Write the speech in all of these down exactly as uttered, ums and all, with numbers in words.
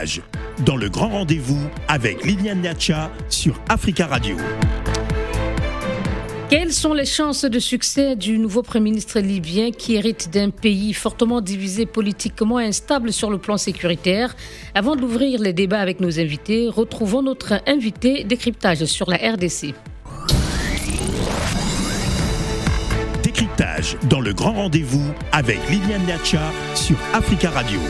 Décryptage, dans le grand rendez-vous avec Liliane Niacha sur Africa Radio. Quelles sont les chances de succès du nouveau Premier ministre libyen qui hérite d'un pays fortement divisé politiquement et instable sur le plan sécuritaire? Avant d'ouvrir les débats avec nos invités, retrouvons notre invité Décryptage sur la R D C. Décryptage, dans le grand rendez-vous avec Liliane Niacha sur Africa Radio.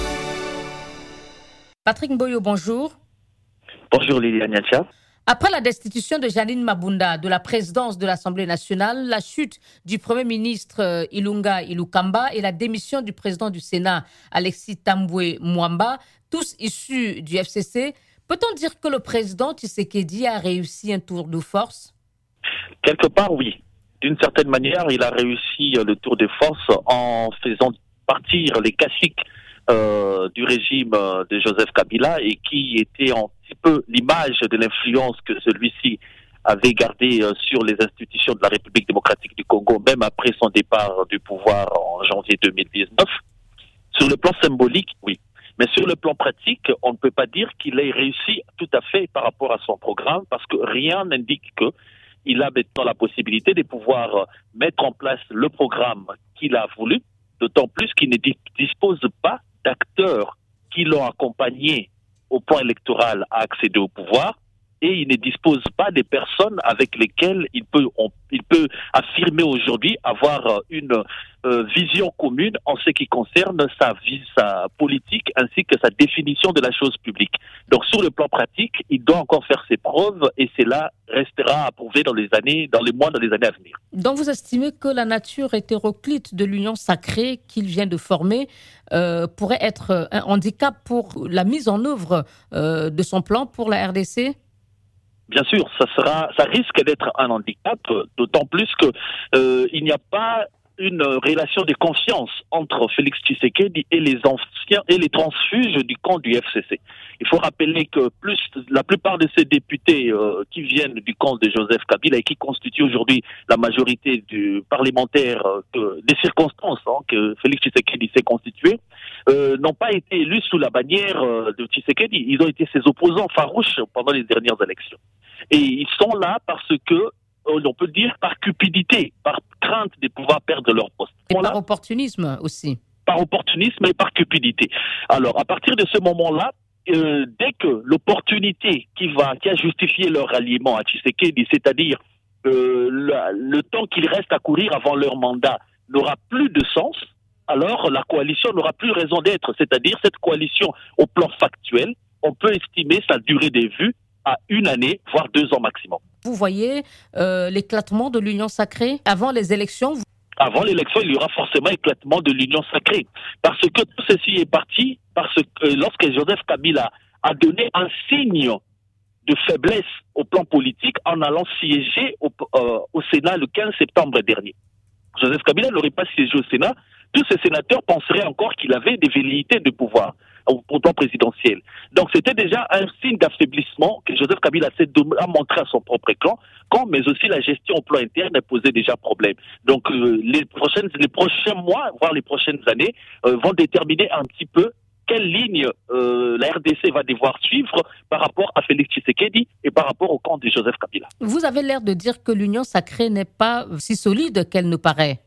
Patrick Mboyo, bonjour. Bonjour Liliane Niacha. Après la destitution de Janine Mabunda de la présidence de l'Assemblée nationale, la chute du Premier ministre Ilunga Ilukamba et la démission du président du Sénat, Alexis Tambwe Mwamba, tous issus du F C C, peut-on dire que le président Tshisekedi a réussi un tour de force? Quelque part, oui. D'une certaine manière, il a réussi le tour de force en faisant partir les caciques Euh, du régime euh, de Joseph Kabila et qui était un petit peu l'image de l'influence que celui-ci avait gardée euh, sur les institutions de la République démocratique du Congo, même après son départ du pouvoir en janvier deux mille dix-neuf. Sur le plan symbolique, oui. Mais sur le plan pratique, on ne peut pas dire qu'il ait réussi tout à fait par rapport à son programme, parce que rien n'indique qu'il a maintenant la possibilité de pouvoir mettre en place le programme qu'il a voulu, d'autant plus qu'il ne dispose pas d'acteurs qui l'ont accompagné au point électoral à accéder au pouvoir, et il ne dispose pas des personnes avec lesquelles il peut, on, il peut affirmer aujourd'hui avoir une euh, vision commune en ce qui concerne sa vie, sa politique ainsi que sa définition de la chose publique. Donc sur le plan pratique, il doit encore faire ses preuves et cela restera à prouver dans les années, dans les mois, dans les années à venir. Donc vous estimez que la nature hétéroclite de l'union sacrée qu'il vient de former euh, pourrait être un handicap pour la mise en œuvre euh, de son plan pour la R D C? Bien sûr, ça sera, ça risque d'être un handicap, d'autant plus que euh, il n'y a pas une relation de confiance entre Félix Tshisekedi et les anciens et les transfuges du camp du F C C. Il faut rappeler que plus la plupart de ces députés euh, qui viennent du camp de Joseph Kabila et qui constituent aujourd'hui la majorité du parlementaire euh, que, des circonstances hein, que Félix Tshisekedi s'est constitué, euh, n'ont pas été élus sous la bannière euh, de Tshisekedi. Ils ont été ses opposants farouches pendant les dernières élections. Et ils sont là parce que on peut dire par cupidité, par crainte de pouvoir perdre leur poste. Et voilà. Par opportunisme aussi. Par opportunisme et par cupidité. Alors, à partir de ce moment-là, euh, dès que l'opportunité qui va, qui a justifié leur ralliement à Tshisekedi, c'est-à-dire euh, le, le temps qu'il reste à courir avant leur mandat, n'aura plus de sens, alors la coalition n'aura plus raison d'être. C'est-à-dire cette coalition, au plan factuel, on peut estimer sa durée de vue à une année, voire deux ans maximum. Vous voyez euh, l'éclatement de l'union sacrée avant les élections? Vous... Avant l'élection, il y aura forcément éclatement de l'union sacrée. Parce que tout ceci est parti, parce que lorsque Joseph Kabila a donné un signe de faiblesse au plan politique en allant siéger au, euh, au Sénat le quinze septembre dernier. Joseph Kabila n'aurait pas siégé au Sénat, tous ces sénateurs penseraient encore qu'il avait des velléités de pouvoir au plan présidentiel. Donc c'était déjà un signe d'affaiblissement que Joseph Kabila a montré à son propre clan, quand, mais aussi la gestion au plan interne posait déjà problème. Donc euh, les, prochaines, les prochains mois, voire les prochaines années, euh, vont déterminer un petit peu quelle ligne euh, la R D C va devoir suivre par rapport à Félix Tshisekedi et par rapport au camp de Joseph Kabila. Vous avez l'air de dire que l'union sacrée n'est pas si solide qu'elle ne paraît.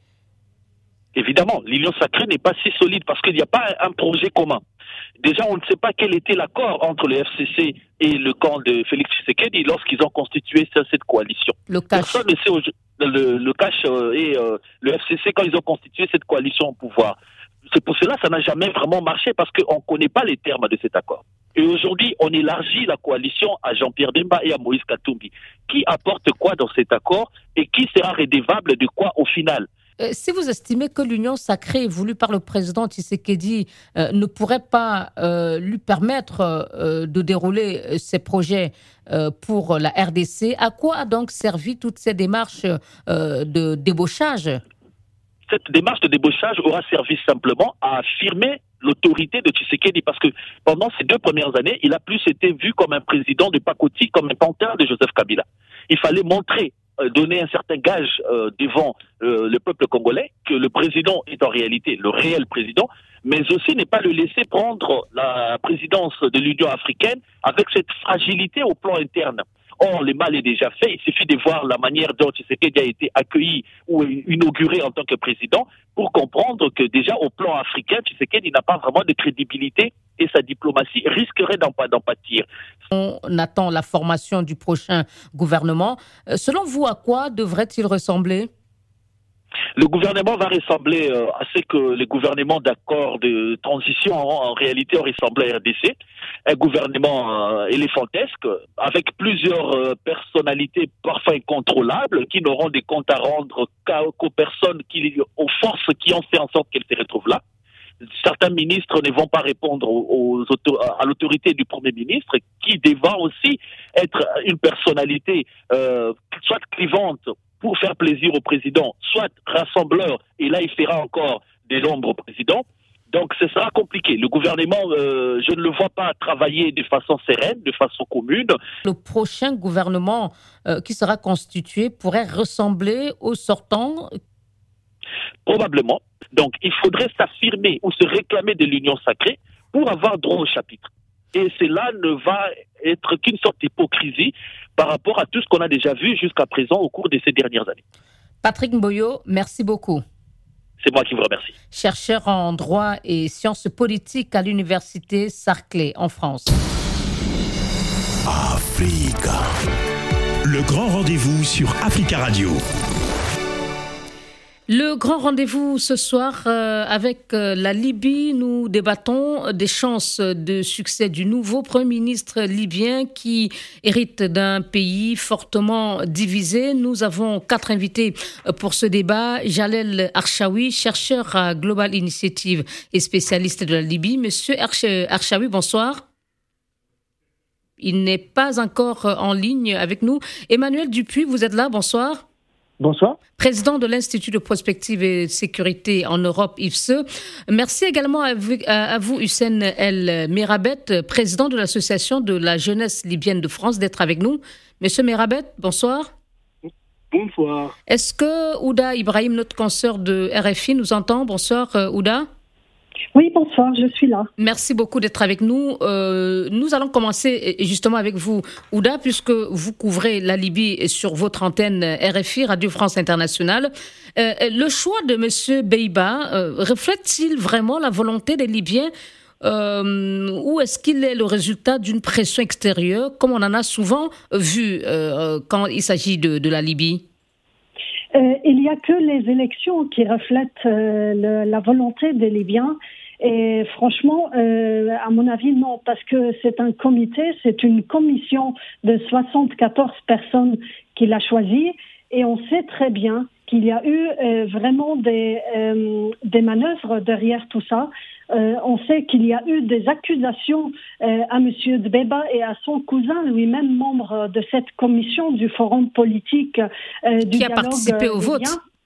Évidemment, l'union sacrée n'est pas si solide parce qu'il n'y a pas un projet commun. Déjà, on ne sait pas quel était l'accord entre le F C C et le camp de Félix Tshisekedi lorsqu'ils ont constitué cette coalition. Le cash. Personne ne sait le, le cash et euh, le F C C quand ils ont constitué cette coalition au pouvoir. C'est pour cela que ça n'a jamais vraiment marché parce qu'on ne connaît pas les termes de cet accord. Et aujourd'hui, on élargit la coalition à Jean-Pierre Bemba et à Moïse Katumbi. Qui apporte quoi dans cet accord et qui sera redevable de quoi au final? Si vous estimez que l'union sacrée voulue par le président Tshisekedi euh, ne pourrait pas euh, lui permettre euh, de dérouler ses projets euh, pour la R D C, à quoi a donc servi toutes ces démarches euh, de débauchage? Cette démarche de débauchage aura servi simplement à affirmer l'autorité de Tshisekedi parce que pendant ces deux premières années, il a plus été vu comme un président de pacotille, comme un pantin de Joseph Kabila. Il fallait montrer donner un certain gage euh, devant euh, le peuple congolais que le président est en réalité le réel président, mais aussi ne pas le laisser prendre la présidence de l'Union africaine avec cette fragilité au plan interne. Or, le mal est déjà fait. Il suffit de voir la manière dont Tshisekedi a été accueilli ou inauguré en tant que président pour comprendre que déjà au plan africain, Tshisekedi n'a pas vraiment de crédibilité et sa diplomatie risquerait d'en, d'en pâtir. On attend la formation du prochain gouvernement. Selon vous, à quoi devrait-il ressembler ? Le gouvernement va ressembler euh, à ce que les gouvernements d'accord de transition en, en réalité ont ressemblé à R D C. Un gouvernement euh, éléphantesque avec plusieurs euh, personnalités parfois incontrôlables qui n'auront des comptes à rendre qu'aux personnes, qui, aux forces qui ont fait en sorte qu'elles se retrouvent là. Certains ministres ne vont pas répondre aux, aux, à l'autorité du Premier ministre qui devra aussi être une personnalité euh, soit clivante pour faire plaisir au président, soit rassembleur, et là il fera encore des l'ombre au président. Donc ce sera compliqué. Le gouvernement, euh, je ne le vois pas travailler de façon sereine, de façon commune. Le prochain gouvernement euh, qui sera constitué pourrait ressembler au sortant ? Probablement. Donc il faudrait s'affirmer ou se réclamer de l'union sacrée pour avoir droit au chapitre. Et cela ne va être qu'une sorte d'hypocrisie par rapport à tout ce qu'on a déjà vu jusqu'à présent au cours de ces dernières années. Patrick Mboyo, merci beaucoup. C'est moi qui vous remercie. Chercheur en droit et sciences politiques à l'université Saclay en France. Africa. Le grand rendez-vous sur Africa Radio. Le grand rendez-vous ce soir euh, avec euh, la Libye, nous débattons des chances de succès du nouveau Premier ministre libyen qui hérite d'un pays fortement divisé. Nous avons quatre invités pour ce débat. Jalel Archaoui, chercheur à Global Initiative et spécialiste de la Libye. Monsieur Archaoui, bonsoir. Il n'est pas encore en ligne avec nous. Emmanuel Dupuis, vous êtes là, bonsoir. Bonsoir. Président de l'Institut de prospective et de sécurité en Europe, I F S E. Merci également à vous, à vous Hussein El Merabet, président de l'Association de la jeunesse libyenne de France, d'être avec nous. Monsieur Merabet, bonsoir. Bonsoir. Est-ce que Ouda Ibrahim, notre consoeur de R F I, nous entend ? Bonsoir Ouda. Oui, bonsoir, je suis là. Merci beaucoup d'être avec nous. Euh, nous allons commencer justement avec vous, Ouda, puisque vous couvrez la Libye sur votre antenne R F I, Radio France Internationale. Euh, le choix de M. Beiba euh, reflète-t-il vraiment la volonté des Libyens euh, ou est-ce qu'il est le résultat d'une pression extérieure, comme on en a souvent vu euh, quand il s'agit de, de la Libye ? Euh, il n'y a que les élections qui reflètent euh, le, la volonté des Libyens. Et franchement, euh, à mon avis, non, parce que c'est un comité, c'est une commission de soixante-quatorze personnes qui l'a choisi. Et on sait très bien qu'il y a eu euh, vraiment des, euh, des manœuvres derrière tout ça. Euh, on sait qu'il y a eu des accusations euh, à M. Dbeiba et à son cousin, lui-même membre de cette commission du forum politique euh, du qui a dialogue participé au libyen, vote.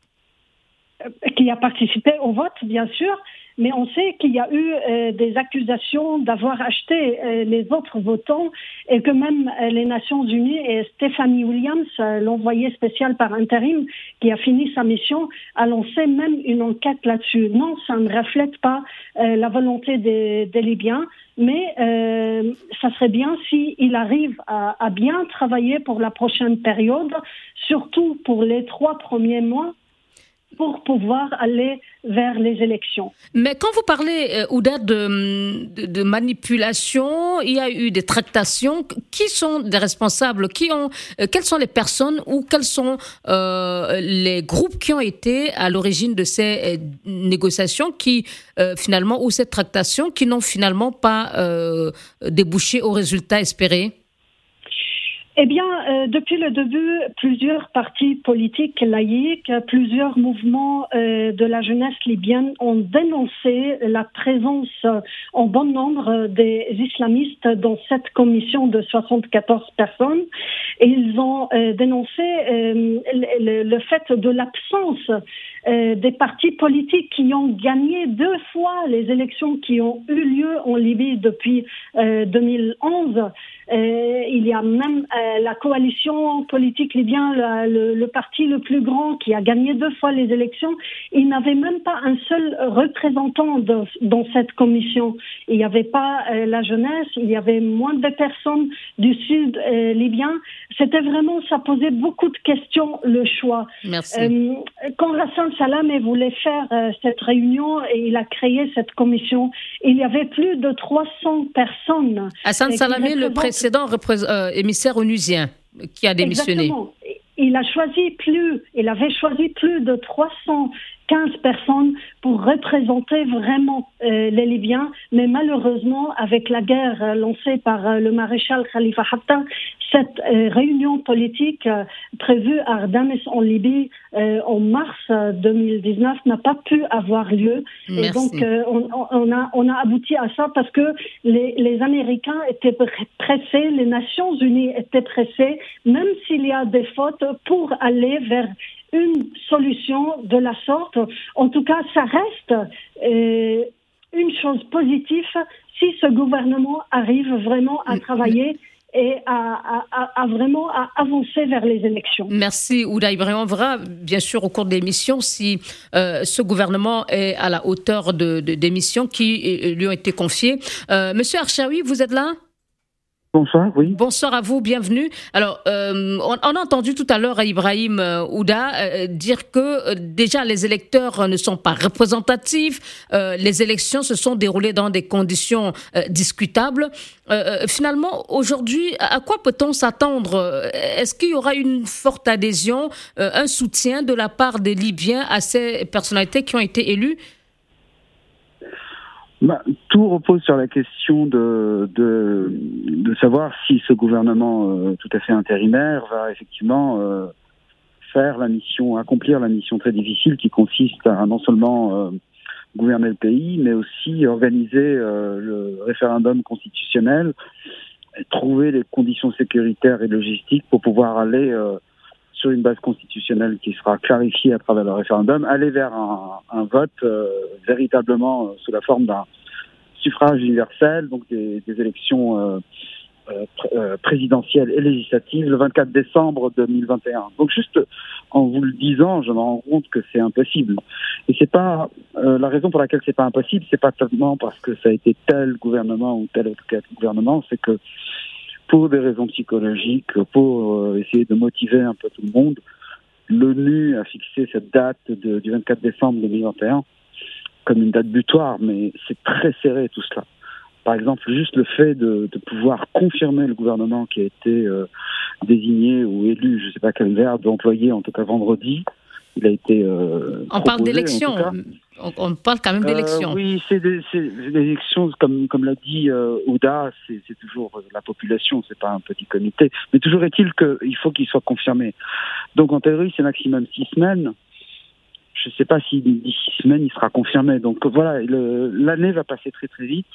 Euh, qui a participé au vote, bien sûr. Mais on sait qu'il y a eu euh, des accusations d'avoir acheté euh, les autres votants et que même euh, les Nations Unies et Stephanie Williams, euh, l'envoyée spéciale par intérim qui a fini sa mission, a lancé même une enquête là-dessus. Non, ça ne reflète pas euh, la volonté des, des Libyens, mais euh, ça serait bien s'il arrive à, à bien travailler pour la prochaine période, surtout pour les trois premiers mois, pour pouvoir aller vers les élections. Mais quand vous parlez, euh, Ouda, de, de, de manipulation, il y a eu des tractations. Qui sont des responsables ? Qui ont, euh, quelles sont les personnes ou quels sont euh, les groupes qui ont été à l'origine de ces euh, négociations qui, euh, finalement, ou ces tractations qui n'ont finalement pas euh, débouché au résultat espéré ? Eh bien, euh, depuis le début, plusieurs partis politiques laïcs, plusieurs mouvements euh, de la jeunesse libyenne ont dénoncé la présence euh, en bon nombre des islamistes dans cette commission de soixante-quatorze personnes. Et ils ont euh, dénoncé euh, le, le fait de l'absence euh, des partis politiques qui ont gagné deux fois les élections qui ont eu lieu en Libye depuis euh, deux mille onze. Euh, il y a même euh, la coalition politique libyenne, le, le, le parti le plus grand qui a gagné deux fois les élections. Il n'avait même pas un seul représentant de, dans cette commission. Il n'y avait pas euh, la jeunesse, il y avait moins de personnes du sud euh, libyen. C'était vraiment, ça posait beaucoup de questions, le choix. Merci. Euh, quand Hassan Salamé voulait faire euh, cette réunion et il a créé cette commission, il y avait plus de trois cents personnes. Hassan Salamé, représentent... le précédent représ... euh, émissaire onusien, qui a démissionné. Exactement. Il a choisi plus, il avait choisi plus de trois cent quinze personnes pour représenter vraiment euh, les Libyens, mais malheureusement, avec la guerre euh, lancée par euh, le maréchal Khalifa Haftar, cette euh, réunion politique euh, prévue à Ardames en Libye euh, en mars euh, deux mille dix-neuf n'a pas pu avoir lieu. Merci. Et donc, euh, on, on, a, on a abouti à ça parce que les, les Américains étaient pressés, les Nations Unies étaient pressées, même s'il y a des fautes, pour aller vers une solution de la sorte. En tout cas, ça reste euh, une chose positive si ce gouvernement arrive vraiment à travailler et à, à, à vraiment à avancer vers les élections. Merci Ouda Ibrahim. On verra bien sûr au cours de l'émission si euh, ce gouvernement est à la hauteur de, de, des missions qui euh, lui ont été confiées. Euh, Monsieur Archaoui, vous êtes là ? Bonsoir, oui. Bonsoir à vous, bienvenue. Alors, euh, on, on a entendu tout à l'heure à Ibrahim euh, Ouda euh, dire que euh, déjà les électeurs euh, ne sont pas représentatifs, euh, les élections se sont déroulées dans des conditions euh, discutables. Euh, finalement, aujourd'hui, à quoi peut-on s'attendre ? Est-ce qu'il y aura une forte adhésion, euh, un soutien de la part des Libyens à ces personnalités qui ont été élues ? Bah, tout repose sur la question de, de, de savoir si ce gouvernement euh, tout à fait intérimaire va effectivement euh, faire la mission, accomplir la mission très difficile qui consiste à non seulement euh, gouverner le pays, mais aussi organiser euh, le référendum constitutionnel, et trouver les conditions sécuritaires et logistiques pour pouvoir aller euh, sur une base constitutionnelle qui sera clarifiée à travers le référendum, aller vers un, un vote euh, véritablement euh, sous la forme d'un suffrage universel, donc des, des élections euh, euh, pr- euh, présidentielles et législatives le vingt-quatre décembre deux mille vingt et un. Donc juste en vous le disant, je me rends compte que c'est impossible. Et c'est pas euh, la raison pour laquelle c'est pas impossible, c'est pas tellement parce que ça a été tel gouvernement ou tel autre gouvernement, c'est que pour des raisons psychologiques, pour euh, essayer de motiver un peu tout le monde, l'ONU a fixé cette date de, du vingt-quatre décembre deux mille vingt et un comme une date butoir, mais c'est très serré tout cela. Par exemple, juste le fait de, de pouvoir confirmer le gouvernement qui a été euh, désigné ou élu, je ne sais pas quel verbe employé, en tout cas vendredi, il a été euh, On proposé, parle d'élections. On, on parle quand même d'élections. Euh, oui, c'est des, c'est des élections, comme, comme l'a dit euh, Ouda, c'est, c'est toujours la population, c'est pas un petit comité. Mais toujours est-il qu'il faut qu'il soit confirmé. Donc en théorie, c'est maximum six semaines. Je ne sais pas si d'ici six semaines, il sera confirmé. Donc voilà, le, l'année va passer très très vite.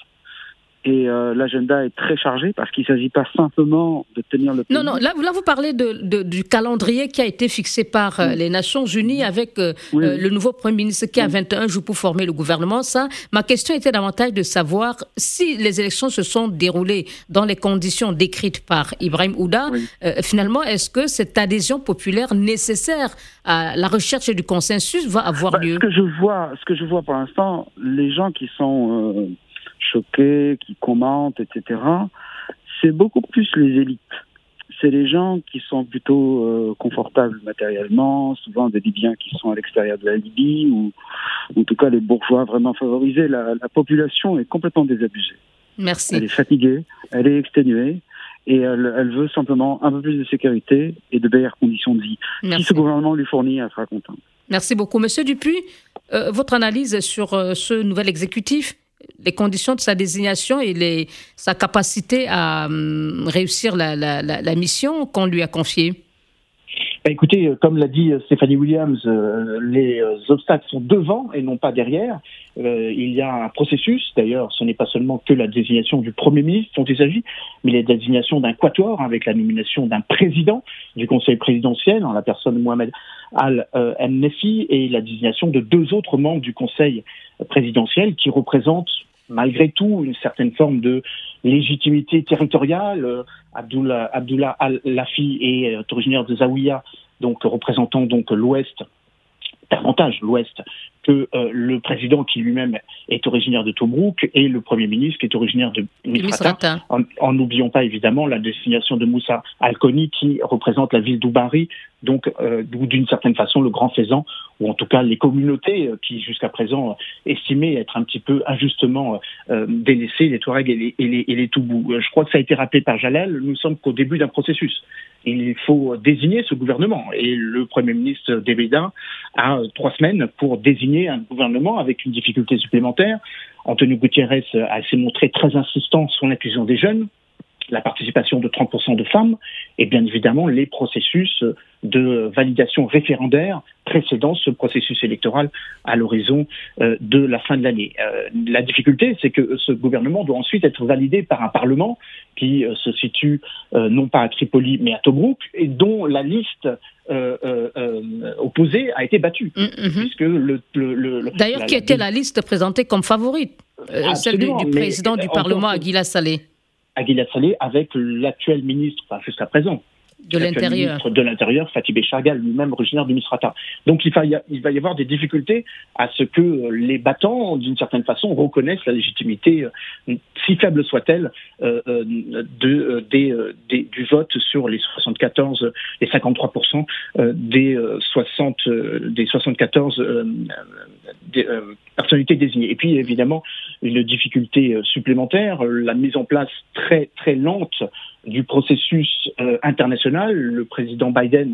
Et euh, l'agenda est très chargé parce qu'il ne s'agit pas simplement de tenir le pays. Non, non, là, là vous parlez de, de, du calendrier qui a été fixé par euh, oui. les Nations Unies avec euh, oui. euh, le nouveau Premier ministre qui a oui. vingt et un jours pour former le gouvernement. Ça, ma question était davantage de savoir si les élections se sont déroulées dans les conditions décrites par Ibrahim Ouda, oui. euh, finalement, est-ce que cette adhésion populaire nécessaire à la recherche du consensus va avoir bah, lieu ? Ce que je vois, ce que je vois pour l'instant, les gens qui sont... Euh, choqués, qui commentent, et cetera, c'est beaucoup plus les élites. C'est les gens qui sont plutôt euh, confortables matériellement, souvent des Libyens qui sont à l'extérieur de la Libye, ou, ou en tout cas les bourgeois vraiment favorisés. La, la population est complètement désabusée. Merci. Elle est fatiguée, elle est exténuée, et elle, elle veut simplement un peu plus de sécurité et de meilleures conditions de vie. Merci. Si ce gouvernement lui fournit, elle sera contente. Merci beaucoup. Monsieur Dupuy, euh, votre analyse sur euh, ce nouvel exécutif, les conditions de sa désignation et les, sa capacité à um, réussir la, la, la, la mission qu'on lui a confiée. Bah écoutez, comme l'a dit Stéphanie Williams, euh, les euh, obstacles sont devant et non pas derrière. Euh, il y a un processus, d'ailleurs ce n'est pas seulement que la désignation du Premier ministre dont il s'agit, mais la désignation d'un quatuor avec la nomination d'un président du Conseil présidentiel, en la personne de Mohamed Al-Nefi, et la désignation de deux autres membres du Conseil présidentiel qui représentent malgré tout une certaine forme de légitimité territoriale. Euh, Abdullah, Abdullah Al-Lafi est euh, originaire de Zawiya, donc représentant donc l'Ouest, davantage l'Ouest, que euh, le président qui lui-même est originaire de Tobrouk et le Premier ministre qui est originaire de Misrata, en n'oubliant pas évidemment la désignation de Moussa Al-Koni qui représente la ville d'Oubari, donc euh, d'une certaine façon le Grand Faisan, ou en tout cas les communautés euh, qui jusqu'à présent euh, estimaient être un petit peu injustement euh, délaissées, les Touaregs et les, et les, et les Toubous. Euh, je crois que ça a été rappelé par Jalal, nous sommes qu'au début d'un processus. Il faut désigner ce gouvernement et le Premier ministre Debeda a trois semaines pour désigner un gouvernement avec une difficulté supplémentaire. Antonio Gutiérrez a s'est montré très insistant sur l'inclusion des jeunes, la participation de trente pour cent de femmes et bien évidemment les processus de validation référendaire précédant ce processus électoral à l'horizon euh, de la fin de l'année. Euh, la difficulté, c'est que ce gouvernement doit ensuite être validé par un parlement qui euh, se situe euh, non pas à Tripoli mais à Tobrouk et dont la liste euh, euh, euh, opposée a été battue. Mm-hmm. Puisque le, le, le, D'ailleurs, la, qui la, était la liste présentée comme favorite, euh, celle du, du président du Parlement, Aguila Saleh. Aguila Saleh avec l'actuel ministre, enfin jusqu'à présent, de l'Intérieur. ministre de l'Intérieur, Fatih Béchargal, lui-même originaire du Misrata. Donc il va, y a, il va y avoir des difficultés à ce que les battants, d'une certaine façon, reconnaissent la légitimité, euh, si faible soit-elle, euh, de, euh, des, euh, des, du vote sur les soixante-quatorze, les cinquante-trois pour cent euh, des, euh, soixante, euh, des soixante-quatorze euh, des, euh, personnalités désignées. Et puis évidemment, une difficulté euh, supplémentaire, euh, la mise en place très très lente du processus euh, international. Le président Biden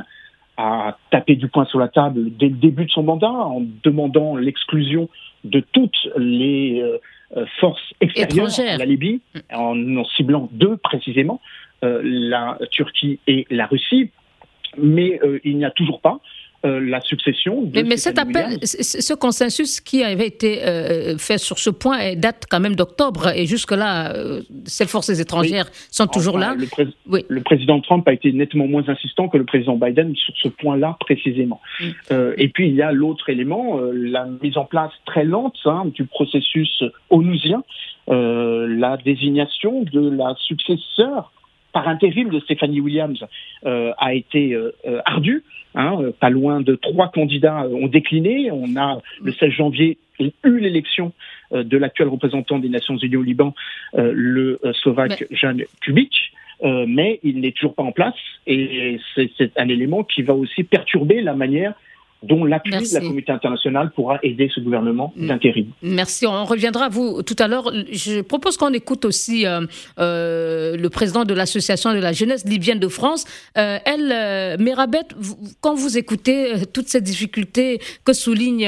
a tapé du poing sur la table dès le début de son mandat en demandant l'exclusion de toutes les euh, forces extérieures à la Libye, en en ciblant deux précisément, euh, la Turquie et la Russie. Mais euh, il n'y a toujours pas Euh, la succession de Mais, mais cet appel, ce consensus qui avait été euh, fait sur ce point date quand même d'octobre et jusque-là, euh, ces forces étrangères oui. sont enfin, toujours là. Le, pré- oui. le président Trump a été nettement moins insistant que le président Biden sur ce point-là précisément. Mm. Euh, et puis il y a l'autre élément, euh, la mise en place très lente hein, du processus onusien, euh, la désignation de la successeur par intérim de Stephanie Williams euh, a été euh, euh, ardue. Hein, pas loin de trois candidats ont décliné. On a le seize janvier eu l'élection euh, de l'actuel représentant des Nations Unies au Liban, euh, le euh, Slovaque mais... Jan Kubik, euh, mais il n'est toujours pas en place et c'est, c'est un élément qui va aussi perturber la manière dont l'appui Merci. de la communauté internationale pourra aider ce gouvernement d'intérim. Merci. On reviendra à vous tout à l'heure. Je propose qu'on écoute aussi euh, euh, le président de l'association de la jeunesse libyenne de France. Euh, elle, euh, Merabet, vous, quand vous écoutez euh, toutes ces difficultés que soulignent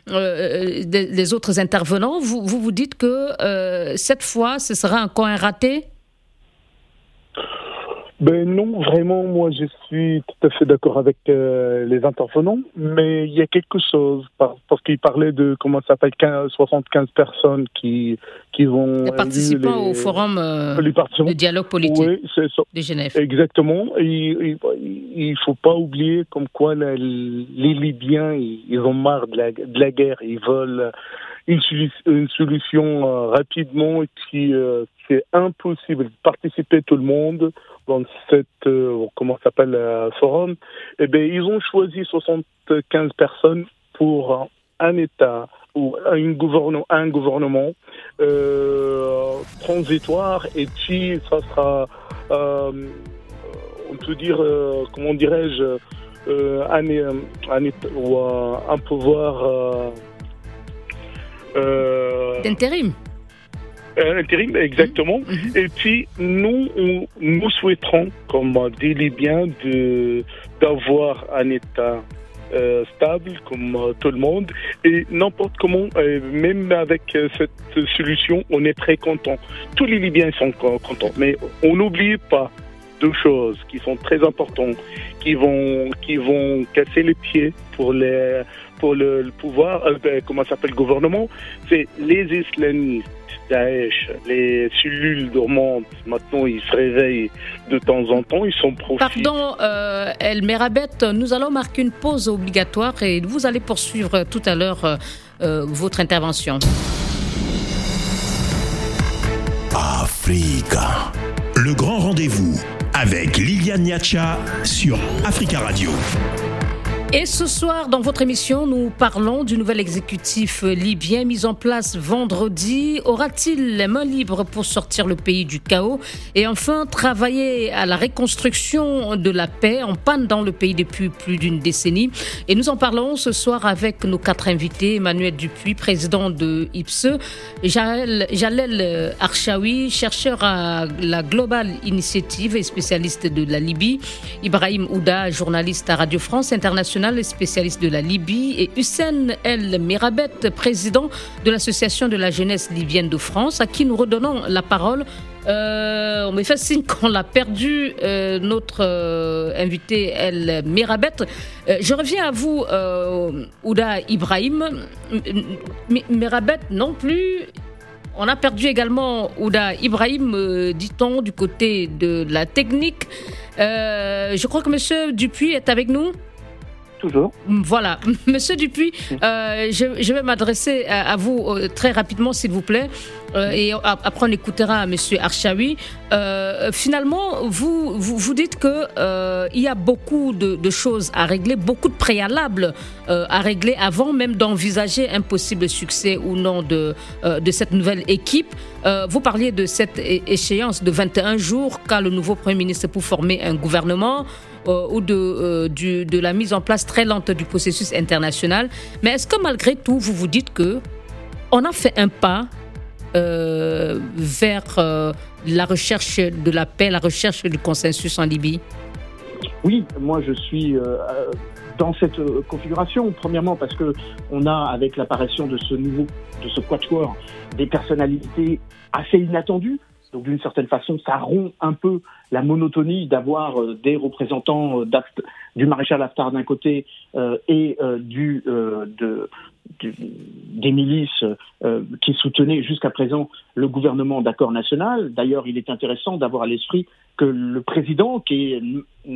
euh, les, les autres intervenants, vous, vous vous dites que euh, cette fois, ce sera encore un raté ? Ben non, vraiment, moi je suis tout à fait d'accord avec euh, les intervenants, mais il y a quelque chose, parce qu'ils parlaient de, comment ça s'appelle, quinze, soixante-quinze personnes qui, qui vont... Les participants les, au forum euh, les de dialogue politique oui, c'est ça. de Genève. Exactement, il ne faut pas oublier comme quoi la, les Libyens, ils, ils ont marre de la, de la guerre, ils veulent... Une, une solution euh, rapidement et puis euh, c'est impossible de participer tout le monde dans cette euh, comment ça s'appelle euh, forum. Eh bien, ils ont choisi soixante-quinze personnes pour un État ou un gouvernement, un gouvernement euh, transitoire et puis ça sera, euh, on peut dire, euh, comment dirais-je, euh, un, un État ou un, un pouvoir. Euh, Euh, d'intérim. Euh, intérim, exactement. Mmh. Et puis, nous, on, nous souhaiterons, comme des Libyens, de, d'avoir un État euh, stable, comme euh, tout le monde. Et n'importe comment, euh, même avec euh, cette solution, on est très contents. Tous les Libyens sont contents. Mais on n'oublie pas deux choses qui sont très importantes, qui vont, qui vont casser les pieds pour les... pour le, le pouvoir, euh, ben, comment ça s'appelle le gouvernement, c'est les islamistes, Daesh, les cellules dormantes, maintenant ils se réveillent de temps en temps, ils sont profitent. Pardon, euh, El Merabet, nous allons marquer une pause obligatoire et vous allez poursuivre tout à l'heure euh, votre intervention. Ah. Africa. Le grand rendez-vous avec Liliane Niacha sur Africa Radio. Et ce soir, dans votre émission, nous parlons du nouvel exécutif libyen mis en place vendredi. Aura-t-il les mains libres pour sortir le pays du chaos et enfin travailler à la reconstruction de la paix en panne dans le pays depuis plus d'une décennie? Et nous en parlons ce soir avec nos quatre invités. Emmanuel Dupuis, président de I P S E, Jalel, Jalel Archaoui, chercheur à la Global Initiative et spécialiste de la Libye, Ibrahim Ouda, journaliste à Radio France Internationale, spécialiste de la Libye, et Hussein El Mirabet, président de l'Association de la jeunesse libyenne de France, à qui nous redonnons la parole. Euh, on me fait signe qu'on l'a perdu, euh, notre euh, invité El Mirabet. Euh, je reviens à vous, euh, Ouda Ibrahim. M- Mirabet non plus. On a perdu également Ouda Ibrahim, euh, dit-on, du côté de la technique. Euh, je crois que M. Dupuis est avec nous. Toujours. Voilà. Monsieur Dupuis, euh, je, je vais m'adresser à, à vous euh, très rapidement, s'il vous plaît. Euh, et après, on écoutera Monsieur Archaoui. Euh, finalement, vous, vous, vous dites qu'il euh, y a beaucoup de, de choses à régler, beaucoup de préalables euh, à régler avant même d'envisager un possible succès ou non de, euh, de cette nouvelle équipe. Euh, vous parliez de cette échéance de vingt et un jours qu'a le nouveau Premier ministre pour former un gouvernement. Euh, ou de, euh, du, de la mise en place très lente du processus international. Mais est-ce que malgré tout, vous vous dites qu'on a fait un pas euh, vers euh, la recherche de la paix, la recherche du consensus en Libye? Oui, moi je suis euh, dans cette euh, configuration. Premièrement parce que on a, avec l'apparition de ce nouveau, de ce quatuor, des personnalités assez inattendues. Donc d'une certaine façon, ça rompt un peu la monotonie d'avoir euh, des représentants euh, du maréchal Haftar d'un côté euh, et euh, du, euh, de, du, des milices euh, qui soutenaient jusqu'à présent le gouvernement d'accord national. D'ailleurs, il est intéressant d'avoir à l'esprit que le président, qui est,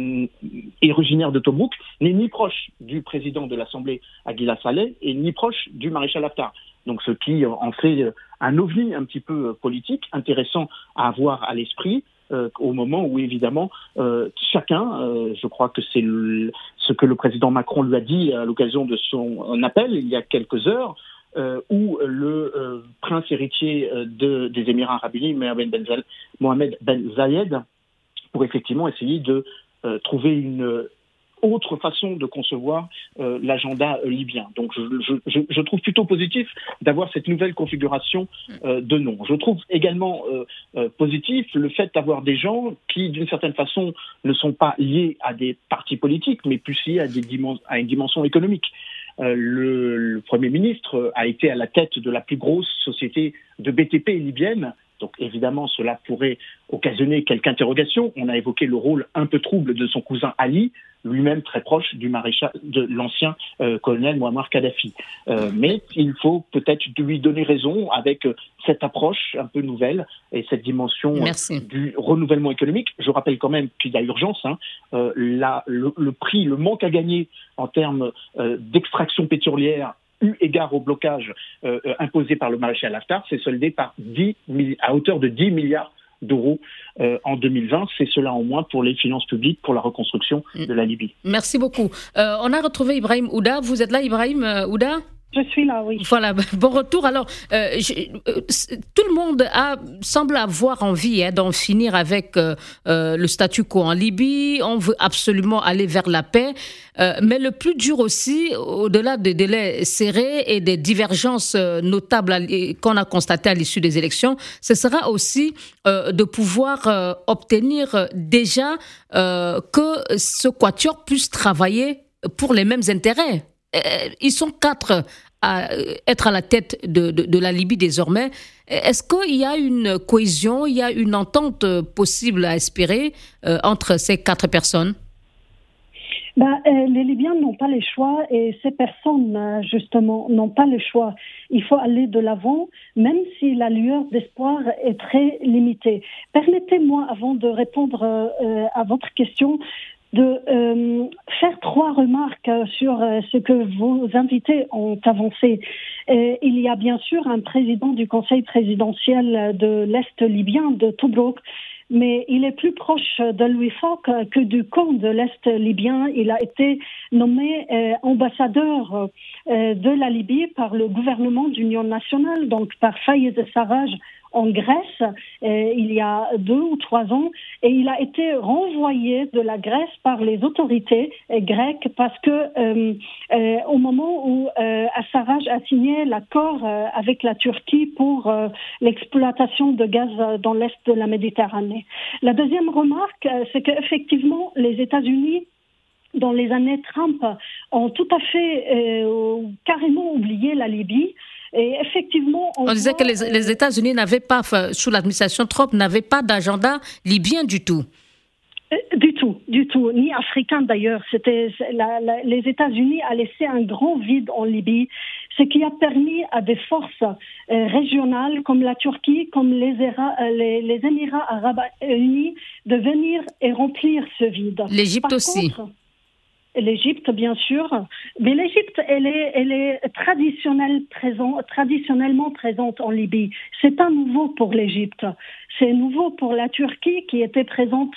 est originaire de Tobrouk, n'est ni proche du président de l'Assemblée, Aguila Saleh, et ni proche du maréchal Haftar. Donc ce qui en fait un ovni un petit peu politique, intéressant à avoir à l'esprit, euh, au moment où évidemment euh, chacun, euh, je crois que c'est le, ce que le président Macron lui a dit à l'occasion de son appel il y a quelques heures, euh, où le euh, prince héritier de, des Émirats arabes unis, Mohamed Ben, Zal, Mohamed Ben Zayed, pour effectivement essayer de euh, trouver une autre façon de concevoir euh, l'agenda euh, libyen. Donc je, je, je, je trouve plutôt positif d'avoir cette nouvelle configuration euh, de nom. Je trouve également euh, euh, positif le fait d'avoir des gens qui, d'une certaine façon, ne sont pas liés à des partis politiques, mais plus liés à, des dimens- à une dimension économique. Euh, le, le Premier ministre a été à la tête de la plus grosse société de B T P libyenne. Donc évidemment, cela pourrait occasionner quelques interrogations. On a évoqué le rôle un peu trouble de son cousin Ali, lui-même très proche du maréchal, de l'ancien euh, colonel Muammar Kadhafi. Euh, mais il faut peut-être lui donner raison avec euh, cette approche un peu nouvelle et cette dimension euh, du renouvellement économique. Je rappelle quand même qu'il y a urgence. Hein, euh, la, le, le prix, le manque à gagner en termes euh, d'extraction pétrolière, eu égard au blocage euh, imposé par le maréchal Haftar, c'est soldé par dix, à hauteur de dix milliards d'euros euh, en deux mille vingt. C'est cela en moins pour les finances publiques, pour la reconstruction de la Libye. Merci beaucoup. Euh, on a retrouvé Ibrahim Ouda. Vous êtes là, Ibrahim euh, Ouda? Je suis là, oui. Voilà, bon retour. Alors, euh, je, euh, tout le monde a, semble avoir envie hein, d'en finir avec euh, euh, le statu quo en Libye. On veut absolument aller vers la paix. Euh, mais le plus dur aussi, au-delà des délais serrés et des divergences euh, notables à, qu'on a constatées à l'issue des élections, ce sera aussi euh, de pouvoir euh, obtenir déjà euh, que ce quatuor puisse travailler pour les mêmes intérêts. Ils sont quatre à être à la tête de, de, de la Libye désormais. Est-ce qu'il y a une cohésion, il y a une entente possible à espérer euh, entre ces quatre personnes? Ben, euh, les Libyens n'ont pas le choix et ces personnes, euh, justement, n'ont pas le choix. Il faut aller de l'avant, même si la lueur d'espoir est très limitée. Permettez-moi, avant de répondre euh, à votre question, de euh, faire trois remarques sur euh, ce que vos invités ont avancé. Et il y a bien sûr un président du Conseil présidentiel de l'Est libyen, de Tobruk, mais il est plus proche de Louis Fock que du camp de l'Est libyen. Il a été nommé euh, ambassadeur euh, de la Libye par le gouvernement d'union nationale, donc par Fayez Sarraj en Grèce, euh, il y a deux ou trois ans, et il a été renvoyé de la Grèce par les autorités euh, grecques parce que euh, euh, au moment où euh, Sarraj a signé l'accord euh, avec la Turquie pour euh, l'exploitation de gaz dans l'est de la Méditerranée. La deuxième remarque, euh, c'est qu'effectivement, les États-Unis dans les années Trump ont tout à fait euh, carrément oublié la Libye. Et effectivement, on, on disait voit, que les, les États-Unis n'avaient pas, sous l'administration Trump, n'avaient pas d'agenda libyen du tout. Du tout, du tout, ni africain d'ailleurs. C'était la, la, les États-Unis a laissé un grand vide en Libye, ce qui a permis à des forces euh, régionales comme la Turquie, comme les, les, les Émirats arabes unis, de venir et remplir ce vide. L'Égypte Par aussi. Contre, L'Égypte, bien sûr, mais l'Égypte, elle est, elle est traditionnelle, présent, traditionnellement présente en Libye. C'est pas nouveau pour l'Égypte. C'est nouveau pour la Turquie qui était présente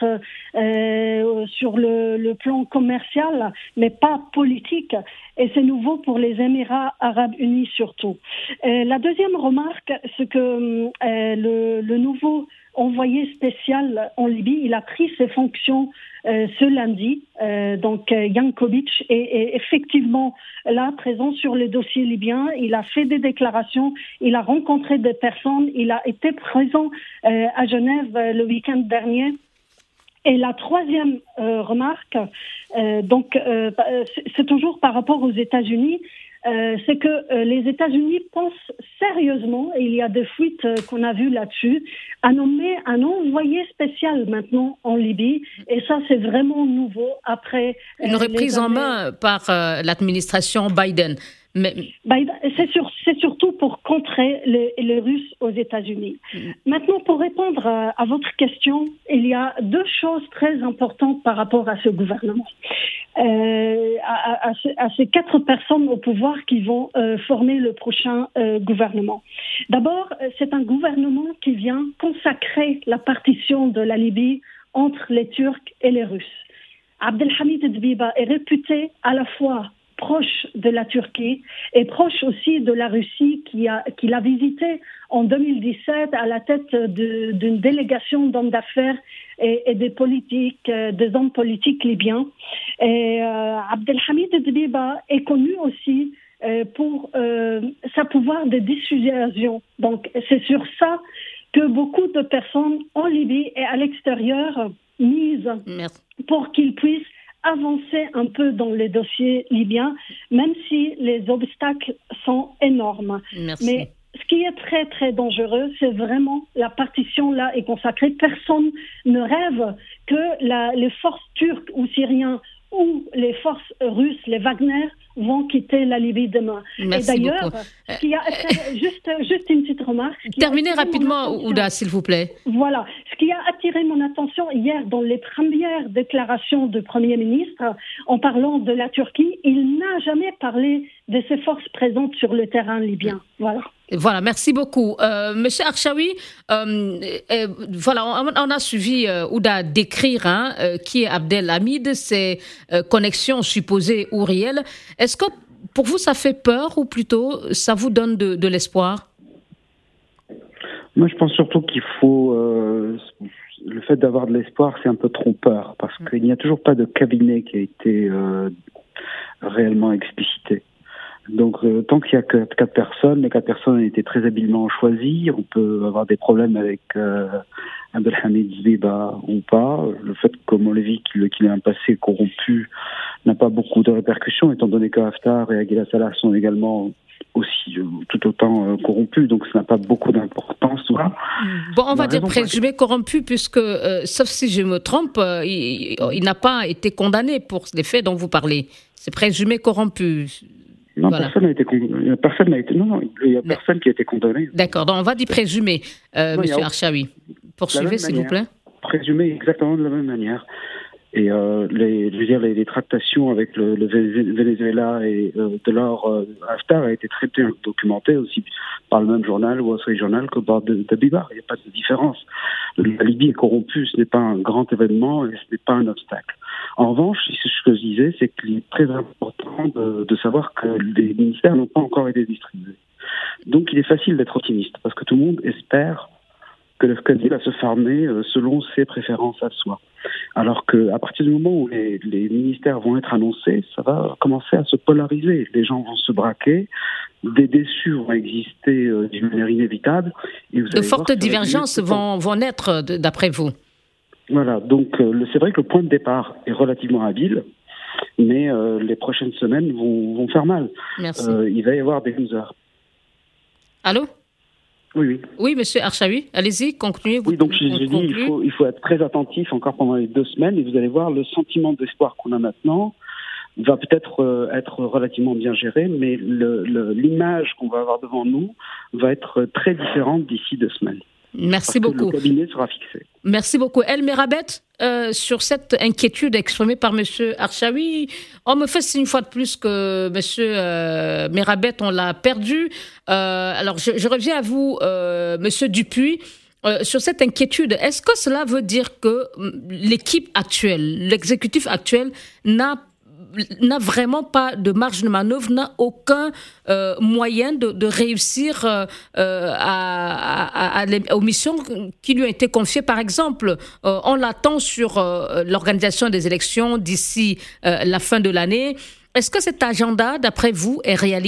euh, sur le, le plan commercial, mais pas politique. Et c'est nouveau pour les Émirats arabes unis surtout. Euh, la deuxième remarque, c'est que euh, le, le nouveau envoyé spécial en Libye, il a pris ses fonctions euh, ce lundi, euh, donc euh, Yankovic est, est effectivement là présent sur le dossier libyen. Il a fait des déclarations, il a rencontré des personnes, il a été présent euh, à Genève euh, le week-end dernier. Et la troisième euh, remarque, euh, donc euh, c'est toujours par rapport aux États-Unis. Euh, c'est que euh, les États-Unis pensent sérieusement, et il y a des fuites euh, qu'on a vues là-dessus, à nommer un envoyé spécial maintenant en Libye, et ça c'est vraiment nouveau après... Euh, Une reprise en main par euh, l'administration Biden. Mais... Biden c'est, sur, c'est surtout pour contrer les, les Russes aux États-Unis. Mmh. Maintenant, pour répondre à, à votre question, il y a deux choses très importantes par rapport à ce gouvernement. Euh, à, à, à ces quatre personnes au pouvoir qui vont euh, former le prochain euh, gouvernement. D'abord, c'est un gouvernement qui vient consacrer la partition de la Libye entre les Turcs et les Russes. Abdelhamid Dbiba est réputé à la fois proche de la Turquie et proche aussi de la Russie qui a, qui l'a visité en deux mille dix-sept à la tête de, d'une délégation d'hommes d'affaires et, et des politiques, des hommes politiques libyens. Et euh, Abdelhamid Dbiba est connu aussi euh, pour euh, sa pouvoir de dissuasion. Donc c'est sur ça que beaucoup de personnes en Libye et à l'extérieur misent Merci. Pour qu'ils puissent avancer un peu dans les dossiers libyens, même si les obstacles sont énormes. Merci. Mais ce qui est très, très dangereux, c'est vraiment la partition là est consacrée. Personne ne rêve que la, les forces turques ou syriennes ou les forces russes, les Wagner, vont quitter la Libye demain. Merci et d'ailleurs, beaucoup. Ce qui a, juste, juste une petite remarque. Terminez rapidement, Ouda, s'il vous plaît. Voilà. Ce qui a attiré mon attention hier dans les premières déclarations du Premier ministre, en parlant de la Turquie, il n'a jamais parlé de ses forces présentes sur le terrain libyen. Voilà. Voilà, merci beaucoup. Euh, Monsieur Archaoui, euh, euh, voilà, on, on a suivi euh, Ouda décrire hein, euh, qui est Abdelhamid, ses euh, connexions supposées ou réelles. Est-ce que pour vous ça fait peur ou plutôt ça vous donne de, de l'espoir? Moi je pense surtout qu'il faut... Euh, le fait d'avoir de l'espoir c'est un peu trompeur parce mmh. qu'il n'y a toujours pas de cabinet qui a été euh, réellement explicité. Donc, euh, tant qu'il n'y a que quatre personnes, les quatre personnes ont été très habilement choisies. On peut avoir des problèmes avec euh, Abdelhamid Dbiba ou pas. Le fait que Molevi, qu'il, qu'il ait un passé corrompu, n'a pas beaucoup de répercussions, étant donné que Haftar et Aguila Salah sont également aussi euh, tout autant euh, corrompus. Donc, ça n'a pas beaucoup d'importance. Voilà. Bon, on va dire présumé corrompu, puisque, euh, sauf si je me trompe, euh, il, il n'a pas été condamné pour les faits dont vous parlez. C'est présumé corrompu. Non, voilà. personne n'a été condamné. Personne n'a été. Non, non, il n'y a personne qui a été condamné. D'accord. Donc on va dire présumé, euh, non, Monsieur Archaoui. Poursuivez, s'il manière, vous plaît. Présumé exactement de la même manière. Et euh, les, je veux dire, les, les tractations avec le, le Venezuela et euh, de leur euh, Haftar a été très bien documentée aussi par le même journal, Wall Street Journal, que par de, de Bibar. Il n'y a pas de différence. La Libye est corrompue, ce n'est pas un grand événement et ce n'est pas un obstacle. En revanche, ce que je disais, c'est qu'il est très important de, de savoir que les ministères n'ont pas encore été distribués. Donc il est facile d'être optimiste, parce que tout le monde espère que le F va se former selon ses préférences à soi. Alors qu'à partir du moment où les, les ministères vont être annoncés, ça va commencer à se polariser. Les gens vont se braquer, des déçus vont exister euh, d'une manière inévitable. Et vous de fortes divergences vont, vont naître, d'après vous. Voilà, donc euh, c'est vrai que le point de départ est relativement habile, mais euh, les prochaines semaines vont, vont faire mal. Merci. Euh, il va y avoir des losers. Allô ? Oui, oui. Oui, monsieur Archaoui, allez-y, concluez. Oui, donc j'ai dit, il faut, il faut être très attentif encore pendant les deux semaines, et vous allez voir, le sentiment d'espoir qu'on a maintenant va peut-être euh, être relativement bien géré, mais le, le, l'image qu'on va avoir devant nous va être très différente d'ici deux semaines. Merci Parce beaucoup. Que le cabinet sera fixé. Merci beaucoup. El Merabet, euh, sur cette inquiétude exprimée par M. Archaoui, on me fait une fois de plus que M. Euh, Merabet, on l'a perdu. Euh, alors, je, je reviens à vous, euh, M. Dupuis. Euh, sur cette inquiétude, est-ce que cela veut dire que l'équipe actuelle, l'exécutif actuel, n'a n'a vraiment pas de marge de manœuvre, n'a aucun euh, moyen de, de réussir euh, à, à, à, à, aux missions qui lui ont été confiées. Par exemple, euh, on l'attend sur euh, l'organisation des élections d'ici euh, la fin de l'année. Est-ce que cet agenda, d'après vous, est réaliste ?